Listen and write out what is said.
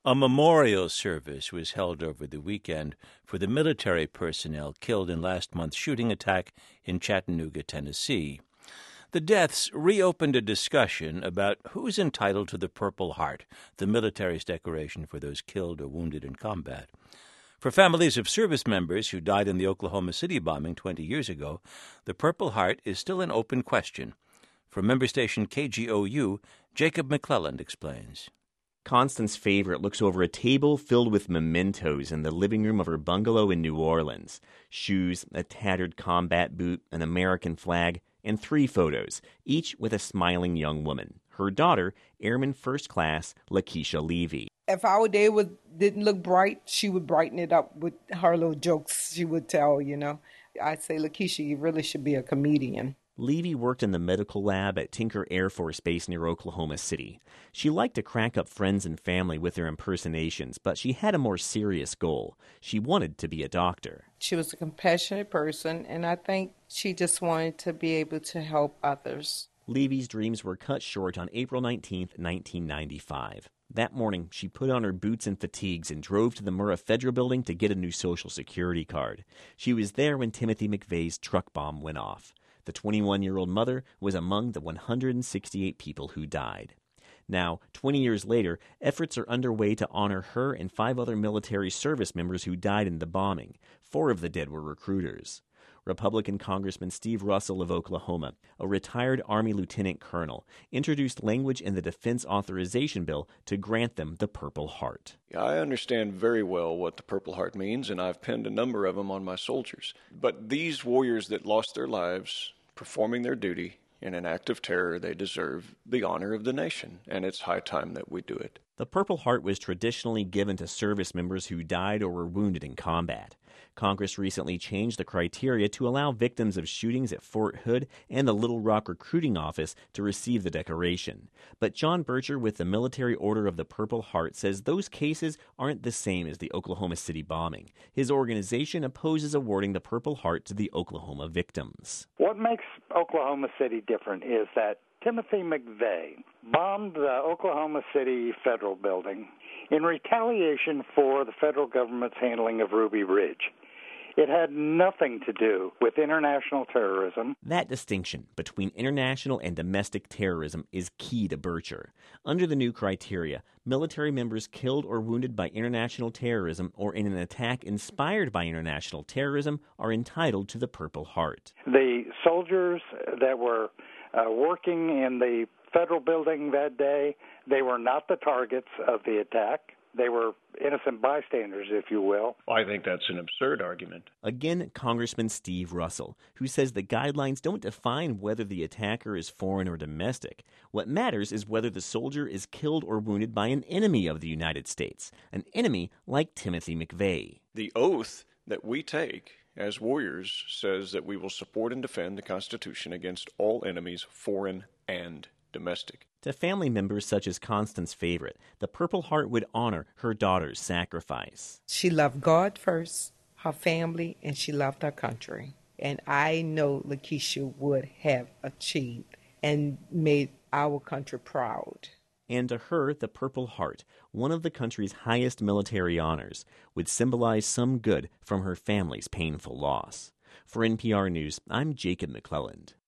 A memorial service was held over the weekend for the military personnel killed in last month's shooting attack in Chattanooga, Tennessee. The deaths reopened a discussion about who's entitled to the Purple Heart, the military's decoration for those killed or wounded in combat. For families of service members who died in the Oklahoma City bombing 20 years ago, the Purple Heart is still an open question. From member station KGOU, Jacob McClelland explains. Constance Favorite looks over a table filled with mementos in the living room of her bungalow in New Orleans. Shoes, a tattered combat boot, an American flag, and 3 photos, each with a smiling young woman. Her daughter, Airman First Class Lakeisha Levy. If our day didn't look bright, she would brighten it up with her little jokes she would tell, I'd say, Lakeisha, you really should be a comedian. Levy worked in the medical lab at Tinker Air Force Base near Oklahoma City. She liked to crack up friends and family with her impersonations, but she had a more serious goal. She wanted to be a doctor. She was a compassionate person, and I think she just wanted to be able to help others. Levy's dreams were cut short on April 19, 1995. That morning, she put on her boots and fatigues and drove to the Murrah Federal Building to get a new Social Security card. She was there when Timothy McVeigh's truck bomb went off. The 21-year-old mother was among the 168 people who died. Now, 20 years later, efforts are underway to honor her and 5 other military service members who died in the bombing. 4 of the dead were recruiters. Republican Congressman Steve Russell of Oklahoma, a retired Army lieutenant colonel, introduced language in the Defense Authorization Bill to grant them the Purple Heart. I understand very well what the Purple Heart means, and I've pinned a number of them on my soldiers. But these warriors that lost their lives performing their duty in an act of terror, they deserve the honor of the nation, and it's high time that we do it. The Purple Heart was traditionally given to service members who died or were wounded in combat. Congress recently changed the criteria to allow victims of shootings at Fort Hood and the Little Rock Recruiting Office to receive the decoration. But John Bircher with the Military Order of the Purple Heart says those cases aren't the same as the Oklahoma City bombing. His organization opposes awarding the Purple Heart to the Oklahoma victims. What makes Oklahoma City different is that Timothy McVeigh bombed the Oklahoma City Federal Building in retaliation for the federal government's handling of Ruby Ridge. It had nothing to do with international terrorism. That distinction between international and domestic terrorism is key to Bircher. Under the new criteria, military members killed or wounded by international terrorism or in an attack inspired by international terrorism are entitled to the Purple Heart. The soldiers that were working in the federal building that day, they were not the targets of the attack. They were innocent bystanders, if you will. I think that's an absurd argument. Again, Congressman Steve Russell, who says the guidelines don't define whether the attacker is foreign or domestic. What matters is whether the soldier is killed or wounded by an enemy of the United States, an enemy like Timothy McVeigh. The oath that we take as warriors says that we will support and defend the Constitution against all enemies, foreign and domestic. To family members such as Constance Favorite, the Purple Heart would honor her daughter's sacrifice. She loved God first, her family, and she loved her country. And I know Lakeisha would have achieved and made our country proud. And to her, the Purple Heart, one of the country's highest military honors, would symbolize some good from her family's painful loss. For NPR News, I'm Jacob McClelland.